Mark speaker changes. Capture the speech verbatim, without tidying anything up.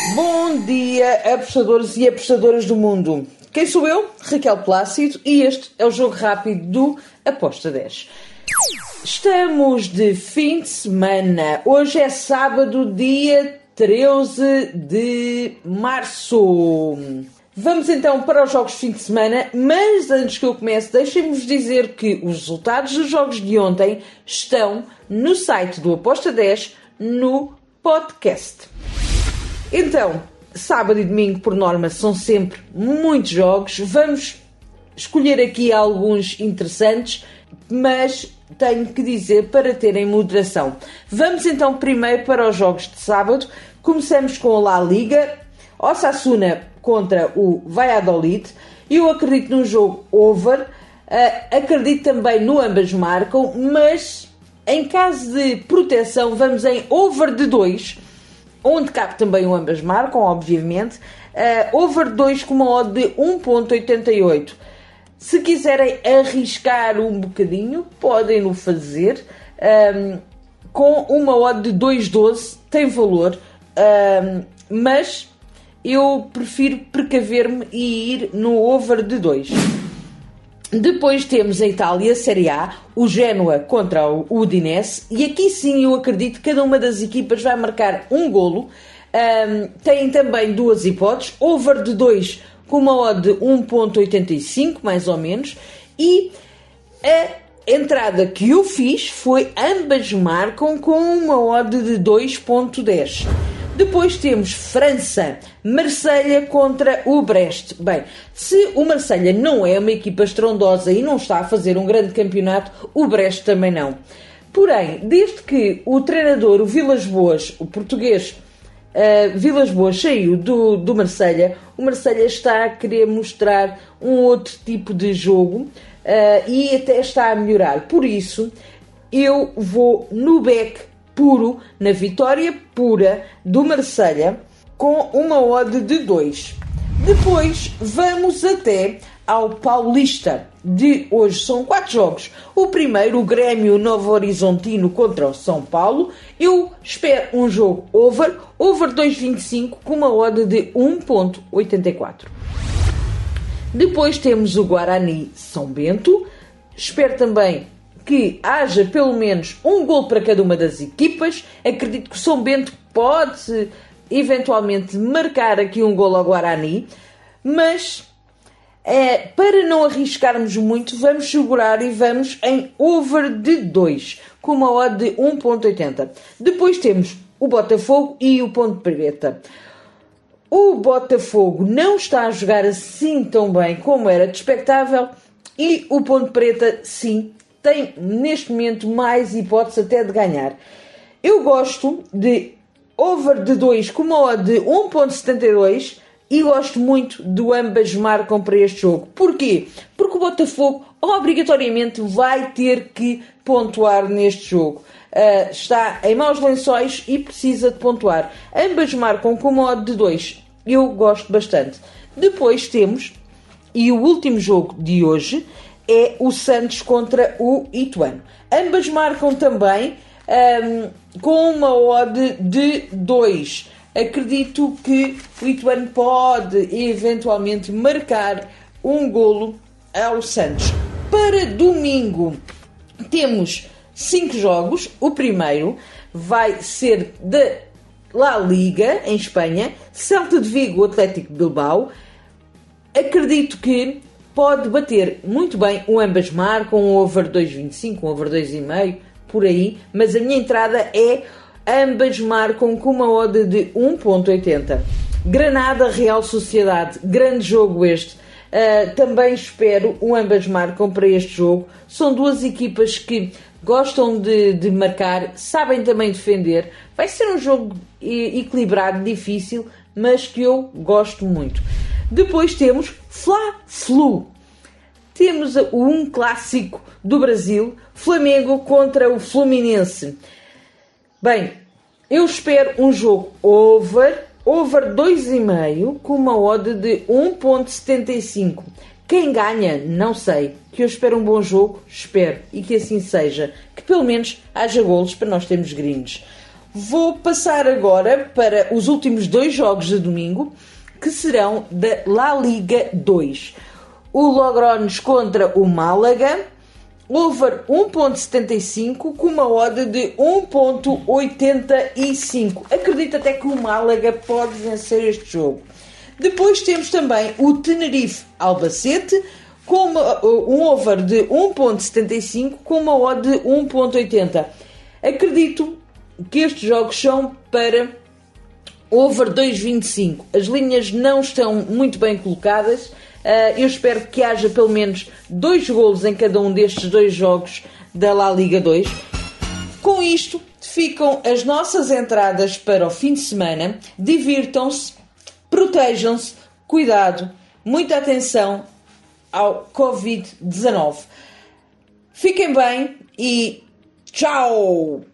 Speaker 1: Bom dia, apostadores e apostadoras do mundo. Quem sou eu? Raquel Plácido, e este é o Jogo Rápido do Aposta dez. Estamos de fim de semana. Hoje é sábado, dia treze de março. Vamos então para os jogos de fim de semana, mas antes que eu comece, deixem-me dizer que os resultados dos jogos de ontem estão no site do Aposta dez, no podcast. Então, sábado e domingo, por norma, são sempre muitos jogos. Vamos escolher aqui alguns interessantes, mas tenho que dizer para terem moderação. Vamos então primeiro para os jogos de sábado. Começamos com a La Liga, Osasuna contra o Valladolid. Eu acredito num jogo over, uh, acredito também no ambas marcam, mas em caso de proteção vamos em over de dois, onde cabe também o ambas marcam, obviamente. Uh, over dois com uma odd de um ponto oitenta e oito. Se quiserem arriscar um bocadinho, podem-no fazer. Um, com uma odd de dois vírgula doze tem valor, um, mas eu prefiro precaver-me e ir no over de dois. Depois temos a Itália, Série A, o Génua contra o Udinese, e aqui sim eu acredito que cada uma das equipas vai marcar um golo. Um, tem também duas hipóteses, over de dois com uma odd de um ponto oitenta e cinco, mais ou menos, e a entrada que eu fiz foi ambas marcam com uma odd de dois ponto dez. Depois temos França, Marselha contra o Brest. Bem, se o Marselha não é uma equipa estrondosa e não está a fazer um grande campeonato, o Brest também não. Porém, desde que o treinador, o Vilas Boas, o português uh, Vilas Boas, saiu do, do Marselha, o Marselha está a querer mostrar um outro tipo de jogo uh, e até está a melhorar. Por isso, eu vou no back puro, na vitória pura do Marselha, com uma odd de dois. Depois vamos até ao Paulista de hoje. São quatro jogos. O primeiro, o Grêmio Novo Horizontino contra o São Paulo. Eu espero um jogo over, over dois vírgula vinte e cinco com uma odd de um ponto oitenta e quatro. Depois temos o Guarani São Bento. Espero também que haja pelo menos um gol para cada uma das equipas. Acredito que o São Bento pode eventualmente marcar aqui um gol ao Guarani, mas é, para não arriscarmos muito, vamos segurar e vamos em over de dois, com uma odd de um ponto oitenta. Depois temos o Botafogo e o Ponte Preta. O Botafogo não está a jogar assim tão bem como era de expectável, e o Ponte Preta, sim, tem neste momento mais hipótese até de ganhar. Eu gosto de over de dois com uma odd de um ponto setenta e dois e gosto muito do ambas marcam para este jogo. Porquê? Porque o Botafogo obrigatoriamente vai ter que pontuar neste jogo. Uh, está em maus lençóis e precisa de pontuar. Ambas marcam com uma odd de dois. Eu gosto bastante. Depois temos, e o último jogo de hoje, é o Santos contra o Ituano. Ambas marcam também um, com uma odd de dois. Acredito que o Ituano pode eventualmente marcar um golo ao Santos. Para domingo temos cinco jogos. O primeiro vai ser da La Liga, em Espanha. Celta de Vigo, Atlético de Bilbao. Acredito que pode bater muito bem o ambas marcam, um over dois vírgula vinte e cinco, um over dois vírgula cinco, por aí, mas a minha entrada é ambas marcam com uma odd de um ponto oitenta. Granada, Real Sociedade, grande jogo este. Uh, também espero um ambas marcam para este jogo. São duas equipas que gostam de, de marcar, sabem também defender. Vai ser um jogo equilibrado, difícil, mas que eu gosto muito. Depois temos Fla-Flu. Temos um clássico do Brasil, Flamengo contra o Fluminense. Bem, eu espero um jogo over, over dois vírgula cinco com uma odd de um ponto setenta e cinco. Quem ganha, não sei. Que eu espero um bom jogo, espero. E que assim seja. Que pelo menos haja golos para nós termos gringos. Vou passar agora para os últimos dois jogos de domingo, que serão da La Liga dois. O Logroñés contra o Málaga, over um ponto setenta e cinco com uma odd de um ponto oitenta e cinco. Acredito até que o Málaga pode vencer este jogo. Depois temos também o Tenerife Albacete, com uma, um over de um ponto setenta e cinco com uma odd de um ponto oitenta. Acredito que estes jogos são para over dois vírgula vinte e cinco. As linhas não estão muito bem colocadas. Eu espero que haja pelo menos dois golos em cada um destes dois jogos da La Liga dois. Com isto, ficam as nossas entradas para o fim de semana. Divirtam-se, protejam-se, cuidado, muita atenção ao covid dezanove. Fiquem bem e tchau!